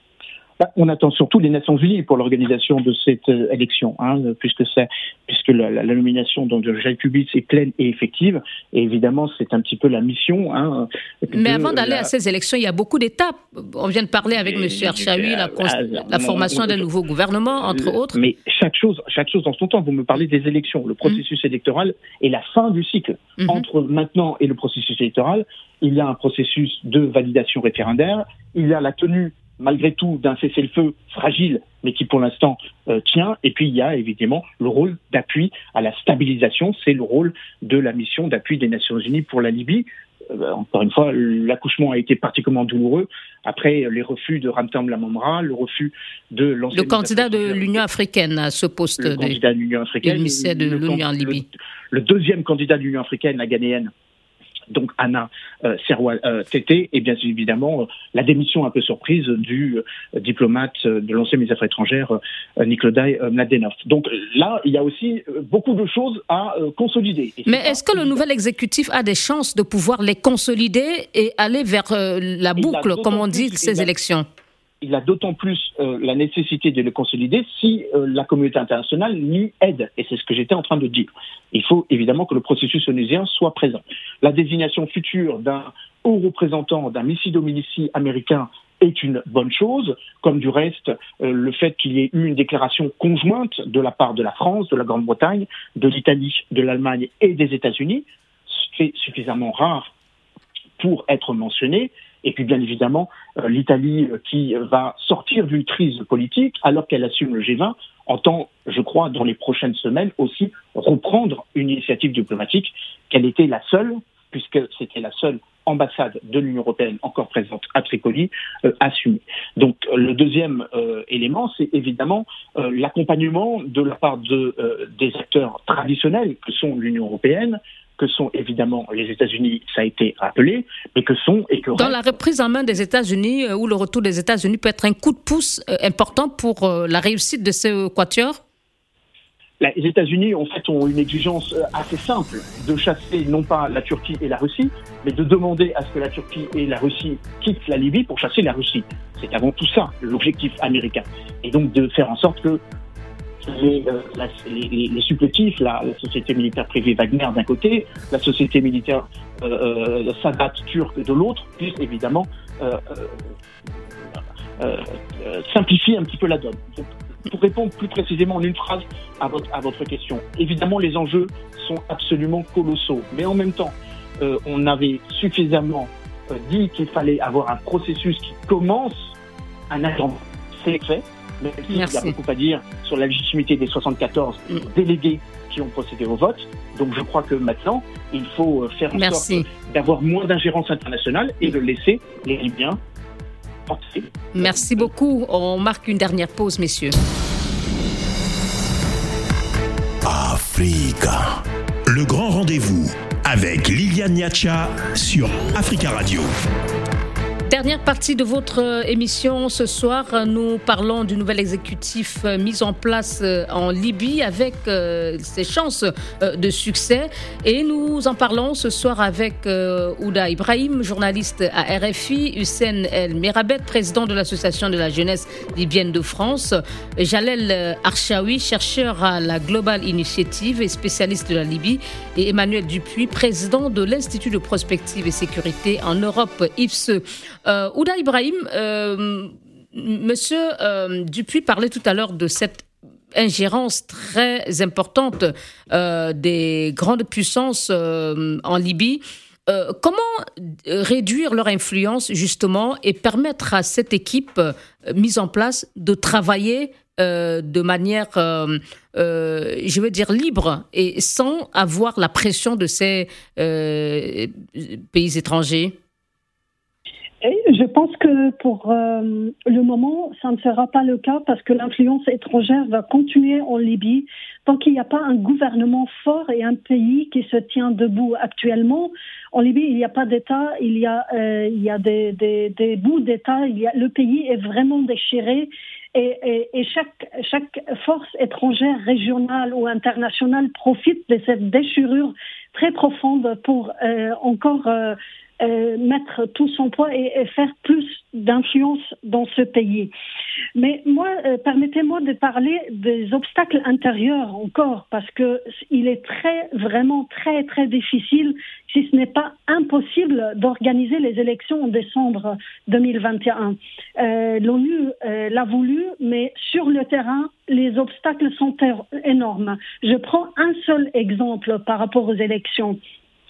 Bah, on attend surtout les Nations Unies pour l'organisation de cette euh, élection, hein, puisque c'est, puisque la, la, la nomination donc, de Jaï Kubis est pleine et effective, et évidemment c'est un petit peu la mission. Hein, Mais avant d'aller la... à ces élections, il y a beaucoup d'étapes. On vient de parler avec M. Archaoui, la, cons... euh, la formation d'un nouveau gouvernement, entre autres. Mais chaque chose, chaque chose dans son temps. Vous me parlez des élections, le processus mmh. électoral et la fin du cycle. Mmh. Entre maintenant et le processus électoral, il y a un processus de validation référendaire, il y a la tenue malgré tout, d'un cessez-le-feu fragile, mais qui pour l'instant euh, tient. Et puis il y a évidemment le rôle d'appui à la stabilisation, c'est le rôle de la mission d'appui des Nations Unies pour la Libye. Euh, encore une fois, l'accouchement a été particulièrement douloureux. Après les refus de Ramtam Lamamra, le refus de l'ancien... Le candidat de l'Union africaine à ce poste. Le de... candidat de l'Union africaine. Le, de le, l'Union en Libye. Le, le deuxième candidat de l'Union africaine, la ghanéenne, donc Anna euh, Serwa euh, Tété, et bien évidemment euh, la démission un peu surprise du euh, diplomate euh, de l'ancien ministre des Affaires étrangères euh, Nikolai euh, Mladenov. Donc là, il y a aussi euh, beaucoup de choses à euh, consolider. Et Mais est-ce que évident. le nouvel exécutif a des chances de pouvoir les consolider et aller vers euh, la boucle, comme on dit, de ces élections ? Il a d'autant plus euh, la nécessité de le consolider si euh, la communauté internationale lui aide. Et c'est ce que j'étais en train de dire. Il faut évidemment que le processus onusien soit présent. La désignation future d'un haut représentant, d'un missi dominici américain est une bonne chose, comme du reste euh, le fait qu'il y ait eu une déclaration conjointe de la part de la France, de la Grande-Bretagne, de l'Italie, de l'Allemagne et des États-Unis, c'est suffisamment rare pour être mentionné. Et puis bien évidemment, euh, l'Italie euh, qui va sortir d'une crise politique alors qu'elle assume le G vingt, entend, je crois, dans les prochaines semaines aussi reprendre une initiative diplomatique qu'elle était la seule, puisque c'était la seule ambassade de l'Union européenne encore présente à Tripoli, euh, assumée. Donc euh, le deuxième euh, élément, c'est évidemment euh, l'accompagnement de la part de, euh, des acteurs traditionnels que sont l'Union européenne, que sont évidemment les États-Unis, ça a été rappelé, mais que sont... et que Dans reste... la reprise en main des États-Unis, euh, où le retour des États-Unis peut être un coup de pouce euh, important pour euh, la réussite de ce quatuor ? Les États-Unis, en fait, ont une exigence assez simple de chasser non pas la Turquie et la Russie, mais de demander à ce que la Turquie et la Russie quittent la Libye pour chasser la Russie. C'est avant tout ça l'objectif américain. Et donc de faire en sorte que Les, euh, la, les, les supplétifs, la, la société militaire privée Wagner d'un côté, la société militaire euh, euh, Sadat turque de l'autre, puissent évidemment euh, euh, euh, simplifier un petit peu la donne. Donc, pour répondre plus précisément en une phrase à votre, à votre question, évidemment les enjeux sont absolument colossaux, mais en même temps, euh, on avait suffisamment euh, dit qu'il fallait avoir un processus qui commence un agenda. C'est fait. même s'il y a beaucoup à dire sur la légitimité des soixante-quatorze mm. délégués qui ont procédé au vote. Donc je crois que maintenant, il faut faire en Merci. sorte d'avoir moins d'ingérence internationale et de laisser les Libyens porter. Merci beaucoup. On marque une dernière pause, messieurs. Africa. Le grand rendez-vous avec Liliane Niacha sur Africa Radio. Dernière partie de votre émission ce soir, nous parlons du nouvel exécutif mis en place en Libye avec ses chances de succès et nous en parlons ce soir avec Ouda Ibrahim, journaliste à R F I, Hussein El Merabet, président de l'association de la jeunesse libyenne de France, Jalel Arshawi, chercheur à la Global Initiative et spécialiste de la Libye, et Emmanuel Dupuis, président de l'Institut de prospective et sécurité en Europe, I F S E. Euh, Ouda Ibrahim, euh, Monsieur euh, Dupuis parlait tout à l'heure de cette ingérence très importante euh, des grandes puissances euh, en Libye. Euh, comment réduire leur influence justement et permettre à cette équipe euh, mise en place de travailler euh, de manière, euh, euh, je veux dire, libre et sans avoir la pression de ces euh, pays étrangers? Et je pense que pour euh, le moment, ça ne sera pas le cas parce que l'influence étrangère va continuer en Libye tant qu'il n'y a pas un gouvernement fort et un pays qui se tient debout. Actuellement, en Libye, il n'y a pas d'État, il y a, euh, il y a des, des, des bouts d'État, il y a, le pays est vraiment déchiré et, et, et chaque, chaque force étrangère, régionale ou internationale profite de cette déchirure très profonde pour euh, encore... Euh, Euh, mettre tout son poids et, et faire plus d'influence dans ce pays. Mais moi, euh, permettez-moi de parler des obstacles intérieurs encore, parce que il est très, vraiment très, très difficile, si ce n'est pas impossible, d'organiser les élections en décembre deux mille vingt et un. Euh, L'ONU euh, l'a voulu, mais sur le terrain, les obstacles sont ter- énormes. Je prends un seul exemple par rapport aux élections.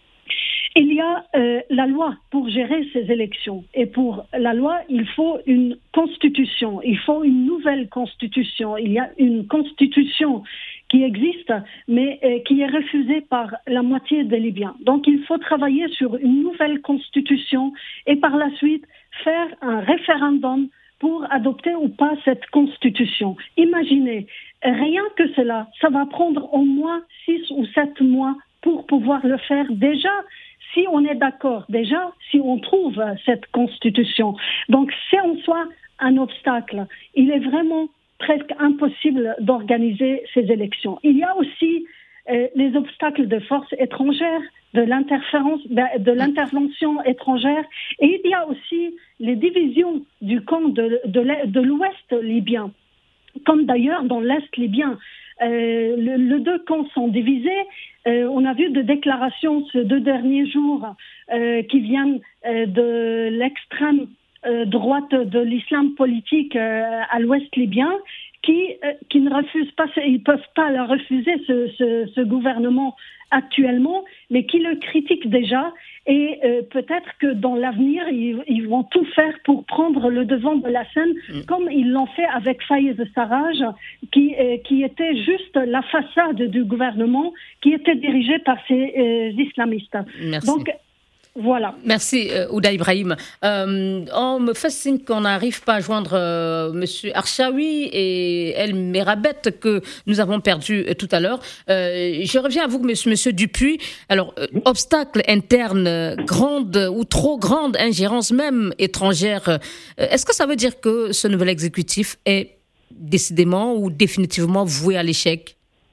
Il y a euh, la loi pour gérer ces élections. Et pour la loi, il faut une constitution. Il faut une nouvelle constitution. Il y a une constitution qui existe, mais euh, qui est refusée par la moitié des Libyens. Donc, il faut travailler sur une nouvelle constitution et par la suite faire un référendum pour adopter ou pas cette constitution. Imaginez, rien que cela, ça va prendre au moins six ou sept mois pour pouvoir le faire déjà, si on est d'accord, déjà, si on trouve cette constitution. Donc, c'est en soi un obstacle. Il est vraiment presque impossible d'organiser ces élections. Il y a aussi euh, les obstacles de forces étrangères, de l'interférence, de l'intervention étrangère, et il y a aussi les divisions du camp de, de, de l'ouest libyen, comme d'ailleurs dans l'est libyen. Euh, le, le deux camps sont divisés. Euh, on a vu des déclarations ces deux derniers jours euh, qui viennent euh, de l'extrême euh, droite de l'islam politique euh, à l'ouest libyen, qui, euh, qui ne refusent pas, ils ne peuvent pas la refuser, ce, ce, ce gouvernement actuellement, mais qui le critiquent déjà. Et euh, peut-être que dans l'avenir, ils, ils vont tout faire pour prendre le devant de la scène, mmh. comme ils l'ont fait avec Fayez Sarraj, qui, euh, qui était juste la façade du gouvernement, qui était dirigée par ces euh, islamistes. Merci. Donc, voilà. Merci, euh, Ouda Ibrahim. Euh, on me fait signe qu'on n'arrive pas à joindre euh, M. Arshawi et El Merabet, que nous avons perdu euh, tout à l'heure. Euh, je reviens à vous, M. Monsieur Dupuis. Alors, euh, obstacle interne, euh, grande ou trop grande ingérence même étrangère, euh, est-ce que ça veut dire que ce nouvel exécutif est décidément ou définitivement voué à l'échec ?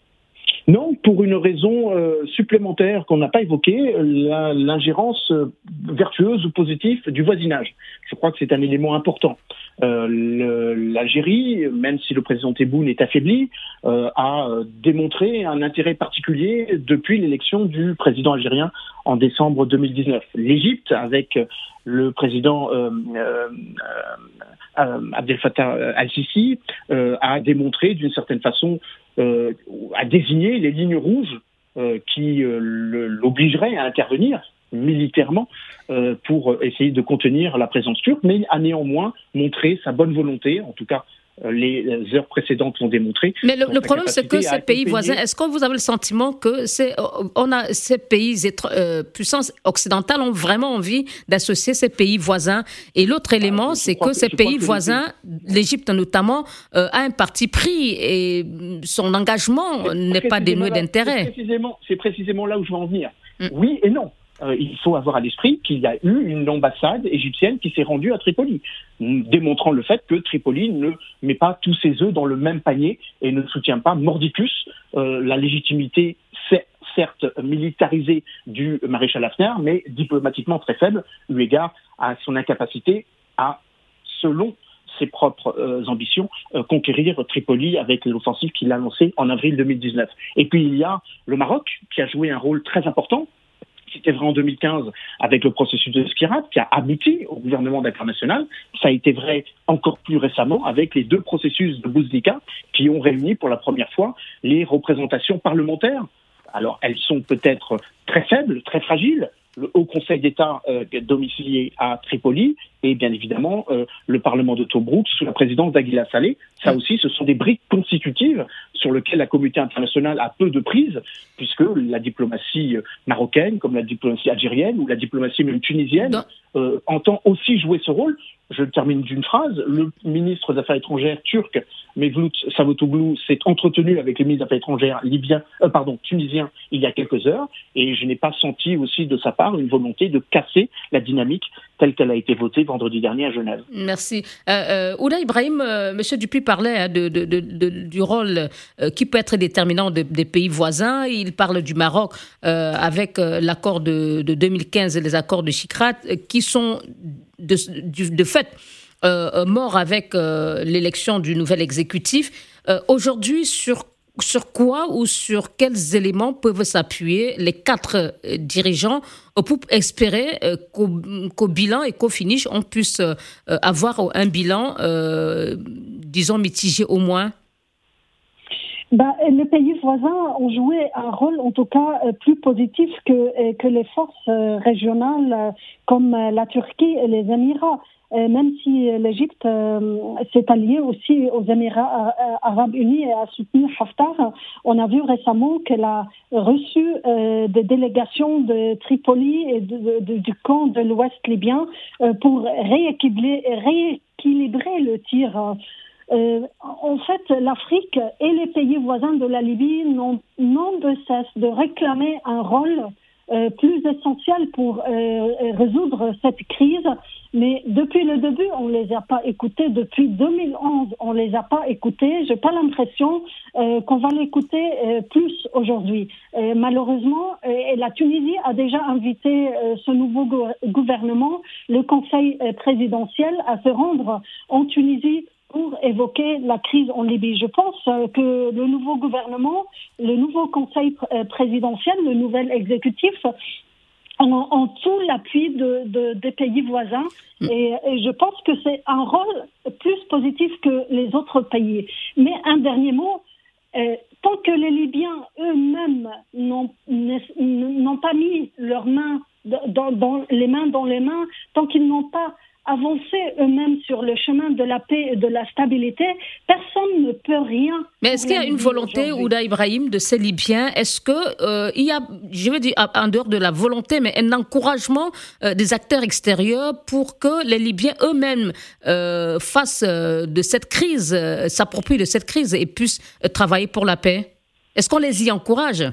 Non, pour une raison euh, supplémentaire qu'on n'a pas évoquée, la, l'ingérence euh, vertueuse ou positive du voisinage. Je crois que c'est un élément important. Euh, le, L'Algérie, même si le président Tebboune est affaibli, euh, a démontré un intérêt particulier depuis l'élection du président algérien en décembre deux mille dix-neuf. L'Égypte, avec le président euh, euh, euh, Abdel Fattah al-Sisi, euh, a démontré d'une certaine façon Euh, à désigner les lignes rouges euh, qui euh, le, l'obligeraient à intervenir militairement euh, pour essayer de contenir la présence turque, mais a néanmoins montré sa bonne volonté, en tout cas les heures précédentes l'ont démontré. Mais le, le problème, c'est que ces pays voisins, est-ce que vous avez le sentiment que c'est, on a, ces pays euh, puissances occidentales ont vraiment envie d'associer ces pays voisins? Et l'autre élément, ah, c'est que, que ces pays voisins, les... l'Égypte notamment, euh, a un parti pris et son engagement c'est n'est pas dénué là, d'intérêt. C'est précisément, c'est précisément là où je veux en venir. Mm. Oui et non. Euh, il faut avoir à l'esprit qu'il y a eu une ambassade égyptienne qui s'est rendue à Tripoli, démontrant le fait que Tripoli ne met pas tous ses œufs dans le même panier et ne soutient pas mordicus euh, la légitimité, certes militarisée du maréchal Haftar, mais diplomatiquement très faible, eu égard à son incapacité à, selon ses propres euh, ambitions, euh, conquérir Tripoli avec l'offensive qu'il a lancée en avril deux mille dix-neuf. Et puis il y a le Maroc qui a joué un rôle très important. C'était vrai en deux mille quinze avec le processus de Skhirat qui a abouti au gouvernement d'accord national. Ça a été vrai encore plus récemment avec les deux processus de Bouteflika qui ont réuni pour la première fois les représentations parlementaires. Alors elles sont peut-être très faibles, très fragiles. Le Haut Conseil d'État euh, domicilié à Tripoli et bien évidemment euh, le Parlement de Tobrouk sous la présidence d'Aguila Saleh. Ça aussi, ce sont des briques constitutives sur lesquelles la communauté internationale a peu de prise, puisque la diplomatie marocaine, comme la diplomatie algérienne ou la diplomatie même tunisienne, euh, entend aussi jouer ce rôle. Je termine d'une phrase. Le ministre des Affaires étrangères turc, Mevlut Çavuşoğlu, s'est entretenu avec le ministre des Affaires étrangères libyen, euh, pardon, tunisien il y a quelques heures, et je n'ai pas senti aussi de sa part une volonté de casser la dynamique telle qu'elle a été votée vendredi dernier à Genève. Merci. Euh, euh, Ouda Ibrahim, euh, M. Dupuis parlait hein, de, de, de, de, du rôle euh, qui peut être déterminant de, des pays voisins. Il parle du Maroc euh, avec euh, l'accord de, de deux mille quinze et les accords de Skhirat euh, qui sont de, de, de fait euh, morts avec euh, l'élection du nouvel exécutif. Euh, aujourd'hui, sur Sur quoi ou sur quels éléments peuvent s'appuyer les quatre euh, dirigeants euh, pour espérer euh, qu'au, qu'au bilan et qu'au finish, on puisse euh, avoir un bilan, euh, disons, mitigé au moins? Ben, les pays voisins ont joué un rôle, en tout cas, euh, plus positif que, que les forces euh, régionales euh, comme euh, la Turquie et les Émirats. Euh, même si l'Égypte euh, s'est alliée aussi aux Émirats euh, arabes unis et a soutenu Haftar, on a vu récemment qu'elle a reçu euh, des délégations de Tripoli et de, de, de, du camp de l'Ouest libyen euh, pour rééquilibrer, rééquilibrer le tir. Euh, en fait, l'Afrique et les pays voisins de la Libye n'ont, n'ont de cesse de réclamer un rôle Euh, plus essentiel pour euh, résoudre cette crise, mais depuis le début, on les a pas écoutés. Depuis deux mille onze, on les a pas écoutés. J'ai pas l'impression euh, qu'on va l'écouter euh, plus aujourd'hui. Euh, malheureusement, euh, et la Tunisie a déjà invité euh, ce nouveau go- gouvernement, le Conseil euh, présidentiel, à se rendre en Tunisie pour évoquer la crise en Libye. Je pense que le nouveau gouvernement, le nouveau conseil présidentiel, le nouvel exécutif ont, ont tout l'appui de, de, des pays voisins et, et je pense que c'est un rôle plus positif que les autres pays. Mais un dernier mot, euh, tant que les Libyens eux-mêmes n'ont, n'ont pas mis leurs mains dans, dans les mains dans les mains, tant qu'ils n'ont pas avancer eux-mêmes sur le chemin de la paix et de la stabilité, personne ne peut rien. Mais est-ce qu'il y a une volonté, Ouda Ibrahim, de ces Libyens? Est-ce que euh, il y a, je veux dire, en dehors de la volonté, mais un encouragement euh, des acteurs extérieurs pour que les Libyens eux-mêmes euh, fassent euh, de cette crise, euh, s'approprient de cette crise et puissent euh, travailler pour la paix? Est-ce qu'on les y encourage?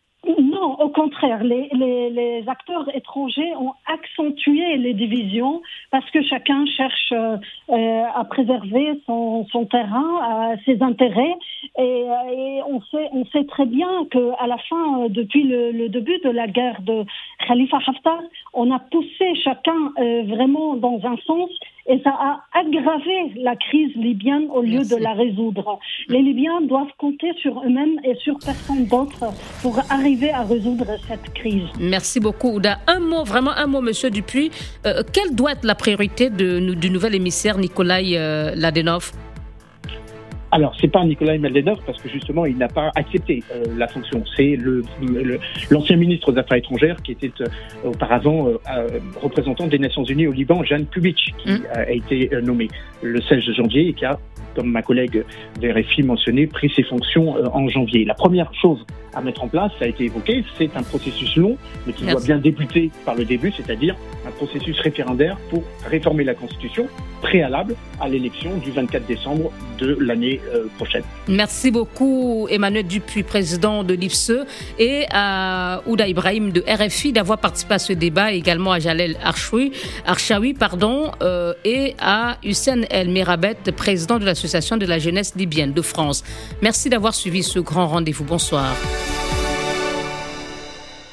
Non, au contraire, les, les, les acteurs étrangers ont accentué les divisions parce que chacun cherche euh, à préserver son, son terrain, à ses intérêts. Et, et on sait, on sait très bien qu'à la fin, depuis le, le début de la guerre de Khalifa Haftar, on a poussé chacun euh, vraiment dans un sens et ça a aggravé la crise libyenne au lieu Merci. de la résoudre. Les Libyens doivent compter sur eux-mêmes et sur personne d'autre pour arriver à résoudre cette crise. Merci beaucoup, Ouda. Un mot, vraiment un mot, Monsieur Dupuis. Euh, quelle doit être la priorité de, du nouvel émissaire Nikolai euh, Ladenov? Alors, c'est pas Nikolai Mladenov parce que justement, il n'a pas accepté euh, la fonction. C'est le, le, l'ancien ministre des Affaires étrangères qui était euh, auparavant euh, euh, représentant des Nations Unies au Liban, Jan Kubitsch, qui mmh. a, a été euh, nommé le seize janvier et qui a, comme ma collègue de R F I mentionné, pris ses fonctions euh, en janvier. La première chose à mettre en place, ça a été évoqué, c'est un processus long, mais qui Merci. doit bien débuter par le début, c'est-à-dire un processus référendaire pour réformer la Constitution, préalable à l'élection du vingt-quatre décembre de l'année euh, prochaine. Merci beaucoup Emmanuel Dupuis, président de l'I F S E, et à Ouda Ibrahim de R F I d'avoir participé à ce débat, et également à Jalel Archaoui, Archaoui pardon, euh, et à Hussein El Mirabet, président de l'Association de la jeunesse libyenne de France. Merci d'avoir suivi ce grand rendez-vous. Bonsoir.